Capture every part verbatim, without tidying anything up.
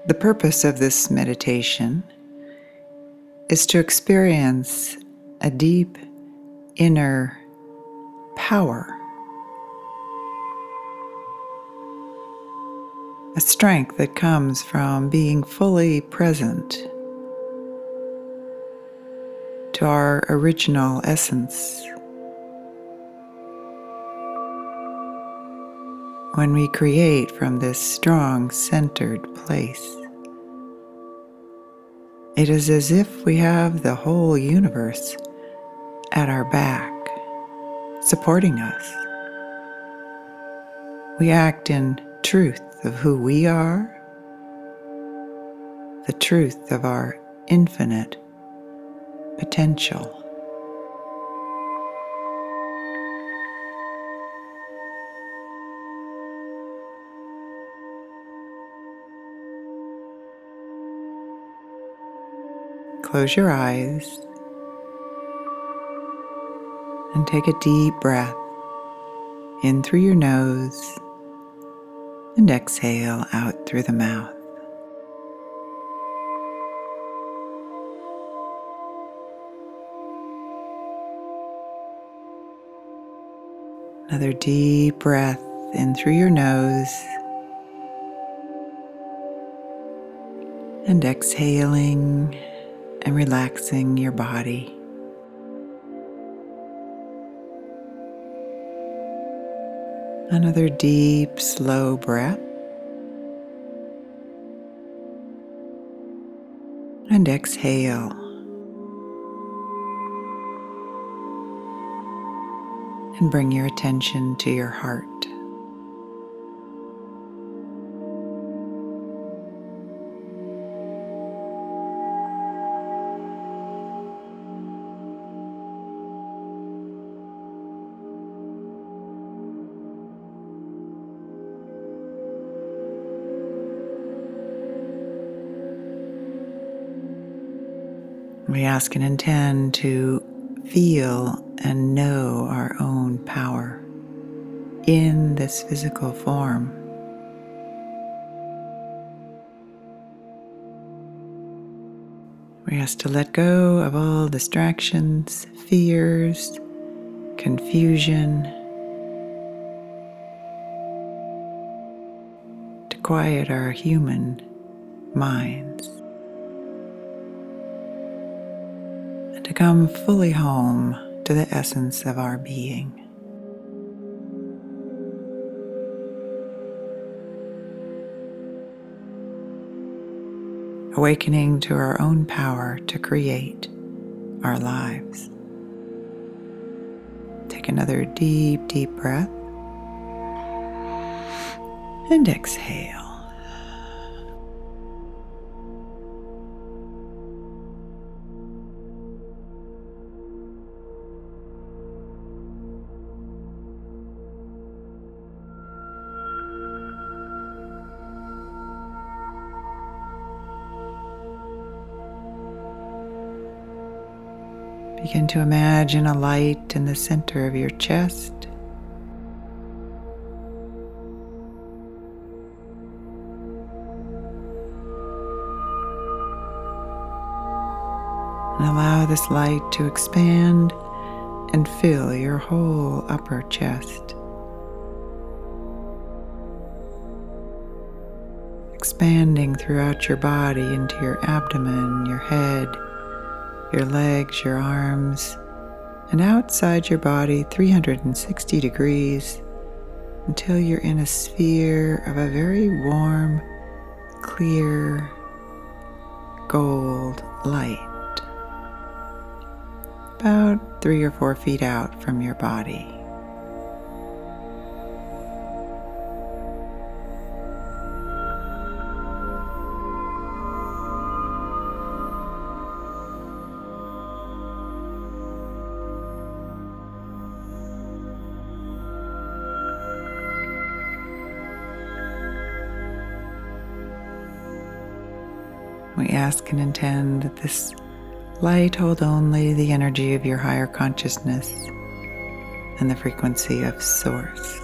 The purpose of this meditation is to experience a deep inner power, a strength that comes from being fully present to our original essence. When we create from this strong, centered place, it is as if we have the whole universe at our back, supporting us. We act in truth of who we are, the truth of our infinite potential. Close your eyes and take a deep breath in through your nose and exhale out through the mouth. Another deep breath in through your nose and exhaling and relaxing your body. Another deep, slow breath. And exhale. And bring your attention to your heart. We ask and intend to feel and know our own power in this physical form. We ask to let go of all distractions, fears, confusion, to quiet our human minds. To come fully home to the essence of our being. Awakening to our own power to create our lives. Take another deep, deep breath and exhale. Begin to imagine a light in the center of your chest. And allow this light to expand and fill your whole upper chest. Expanding throughout your body into your abdomen, your head, your legs, your arms, and outside your body three hundred sixty degrees until you're in a sphere of a very warm, clear, gold light, about three or four feet out from your body. We ask and intend that this light hold only the energy of your higher consciousness and the frequency of Source.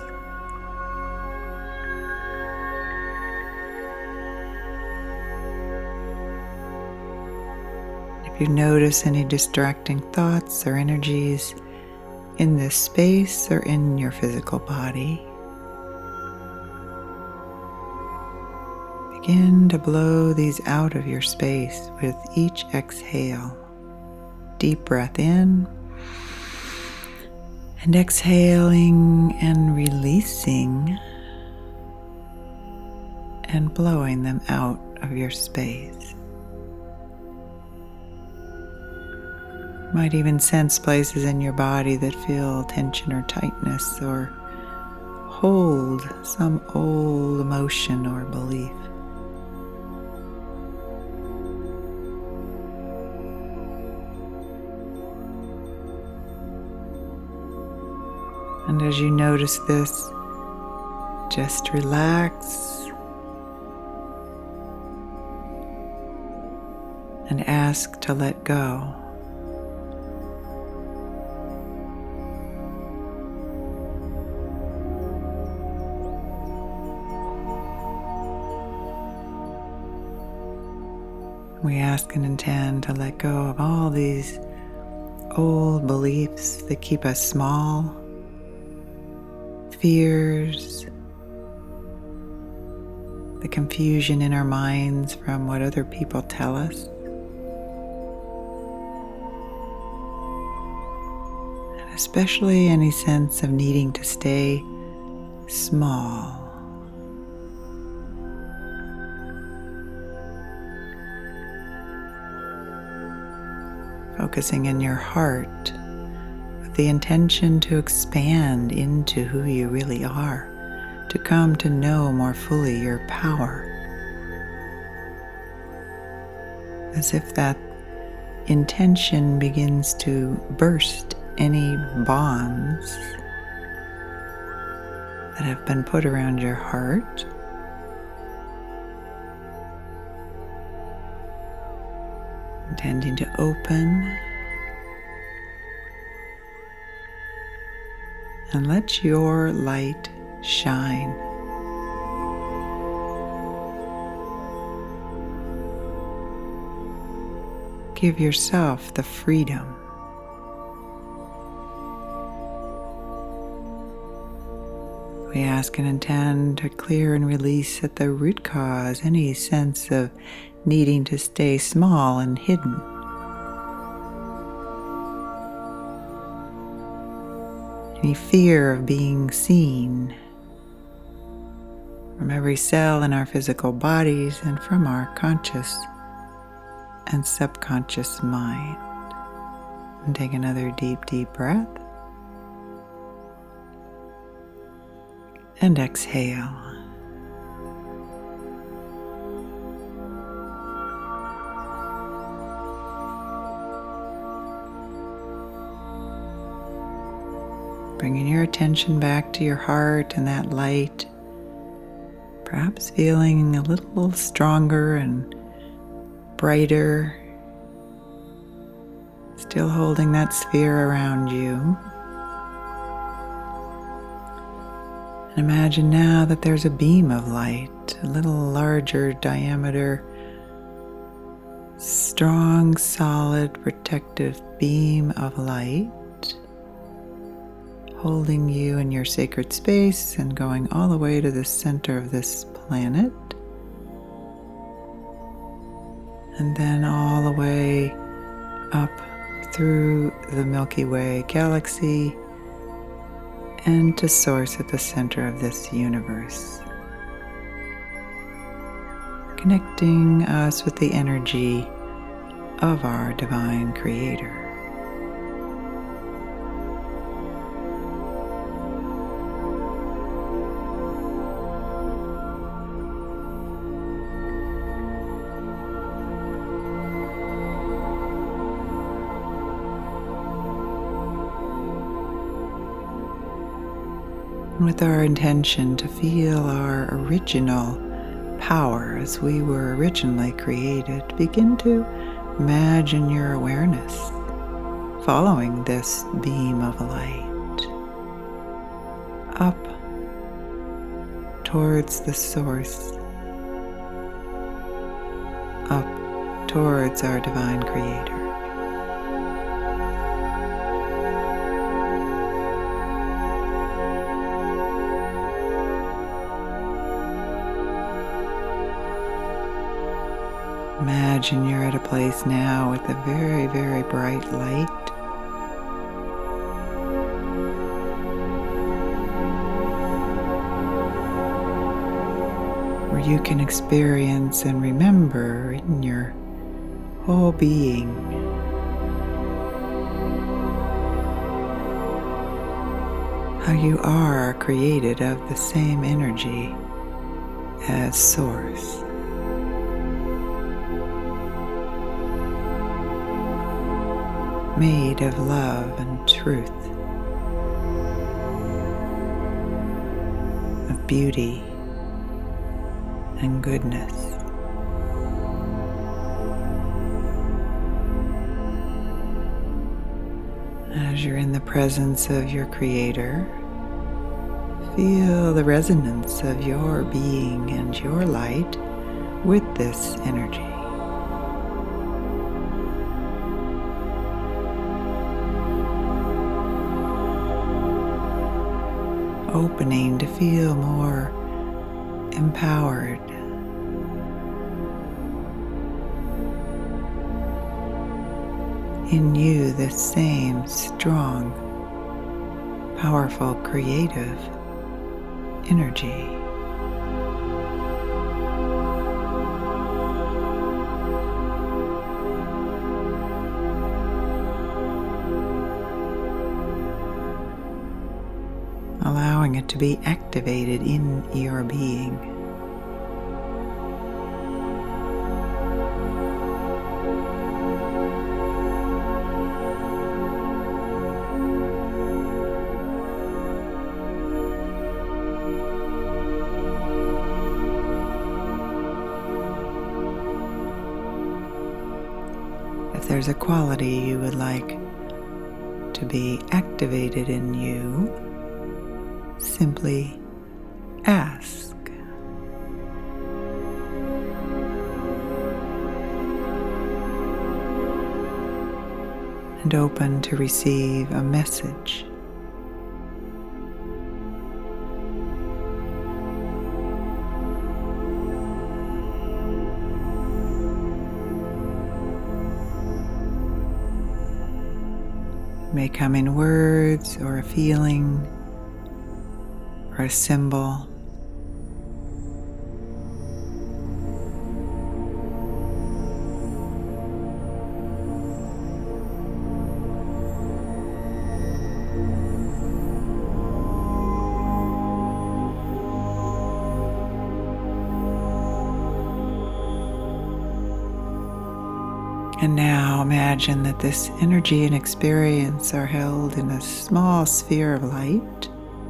If you notice any distracting thoughts or energies in this space or in your physical body, begin to blow these out of your space with each exhale. Deep breath in, and exhaling and releasing and blowing them out of your space. You might even sense places in your body that feel tension or tightness, or hold some old emotion or belief. And as you notice this, just relax and ask to let go. We ask and intend to let go of all these old beliefs that keep us small, fears, the confusion in our minds from what other people tell us, and especially any sense of needing to stay small. Focusing in your heart with the intention to expand into who you really are, to come to know more fully your power. As if that intention begins to burst any bonds that have been put around your heart, intending to open and let your light shine. Give yourself the freedom we ask and intend to clear and release at the root cause any sense of needing to stay small and hidden. Any fear of being seen from every cell in our physical bodies and from our conscious and subconscious mind. And take another deep, deep breath. And exhale. Bringing your attention back to your heart and that light, perhaps feeling a little stronger and brighter, still holding that sphere around you. And imagine now that there's a beam of light, a little larger diameter, strong, solid, protective beam of light, holding you in your sacred space and going all the way to the center of this planet. And then all the way up through the Milky Way galaxy and to Source at the center of this universe, connecting us with the energy of our divine creator. With our intention to feel our original power as we were originally created, begin to imagine your awareness following this beam of light up towards the source, up towards our divine creator. Imagine you're at a place now with a very, very bright light. Where you can experience and remember in your whole being how you are created of the same energy as Source. Made of love and truth, of beauty and goodness. As you're in the presence of your Creator, feel the resonance of your being and your light with this energy. Opening to feel more empowered. In you, the same strong, powerful, creative energy. Allowing it to be activated in your being. If there's a quality you would like to be activated in you, simply ask. And open to receive a message. It may come in words or a feeling or a symbol. And now imagine that this energy and experience are held in a small sphere of light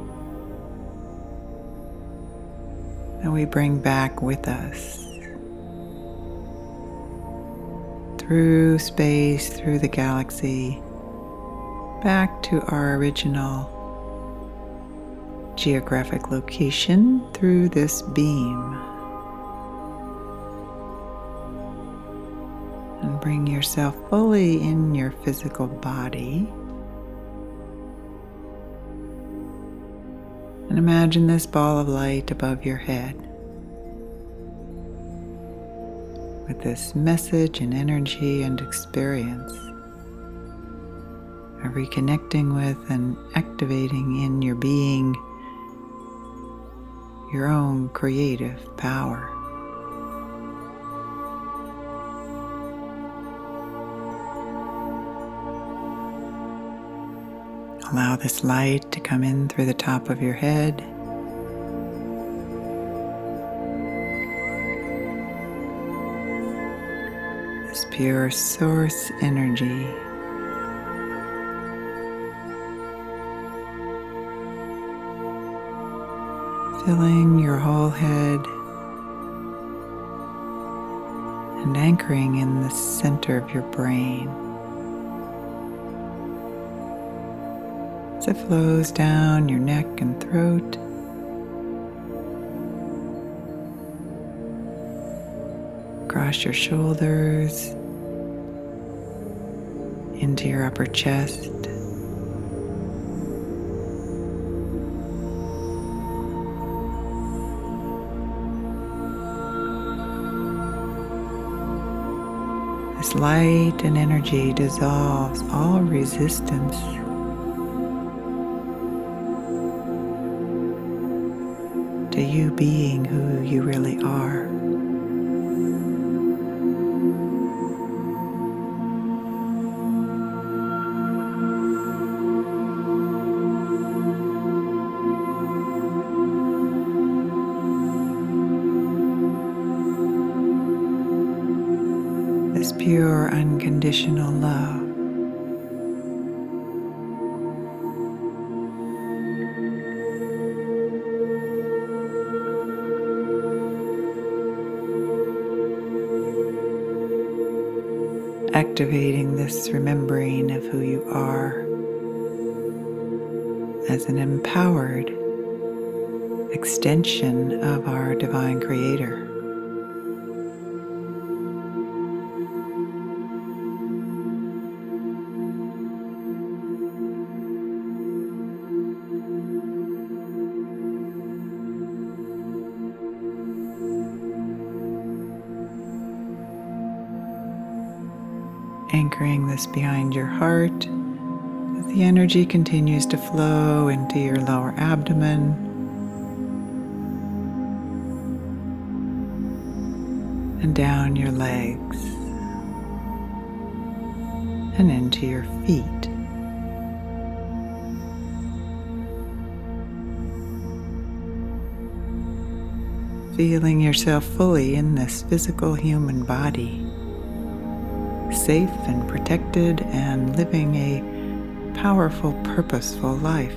that we bring back with us through space, through the galaxy, back to our original geographic location through this beam. And bring yourself fully in your physical body. And imagine this ball of light above your head with this message and energy and experience of reconnecting with and activating in your being your own creative power. Allow this light to come in through the top of your head. This pure source energy. Filling your whole head and anchoring in the center of your brain. As it flows down your neck and throat, across your shoulders, into your upper chest, This light and energy dissolves all resistance to you being who you really are. This pure, unconditional love activating this remembering of who you are as an empowered extension of our divine creator. Anchoring this behind your heart as the energy continues to flow into your lower abdomen, and down your legs and into your feet. Feeling yourself fully in this physical human body, safe and protected and living a powerful, purposeful life.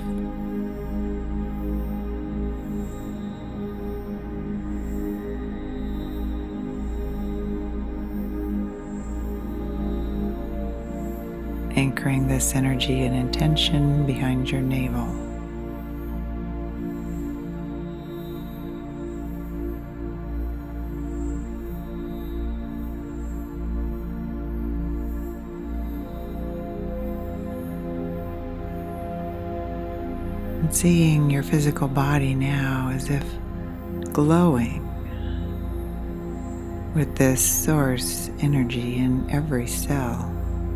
Anchoring this energy and intention behind your navel. And seeing your physical body now as if glowing with this source energy in every cell.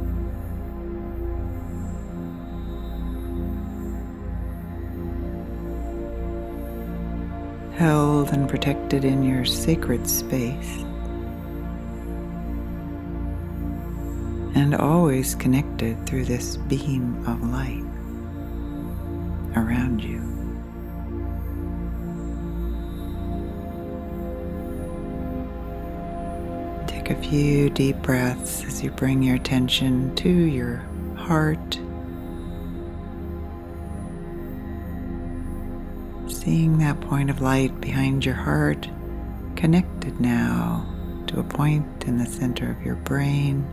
Held and protected in your sacred space, and always connected through this beam of light around you. Take a few deep breaths as you bring your attention to your heart, seeing that point of light behind your heart connected now to a point in the center of your brain,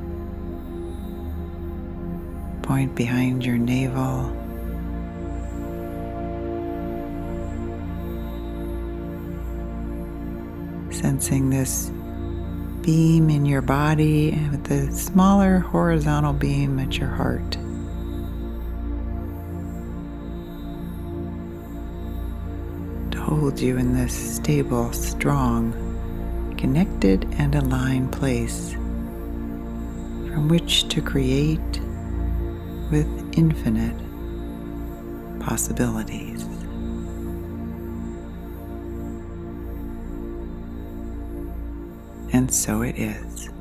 point behind your navel, sensing this beam in your body with the smaller horizontal beam at your heart. To hold you in this stable, strong, connected and aligned place from which to create with infinite possibilities. And so it is.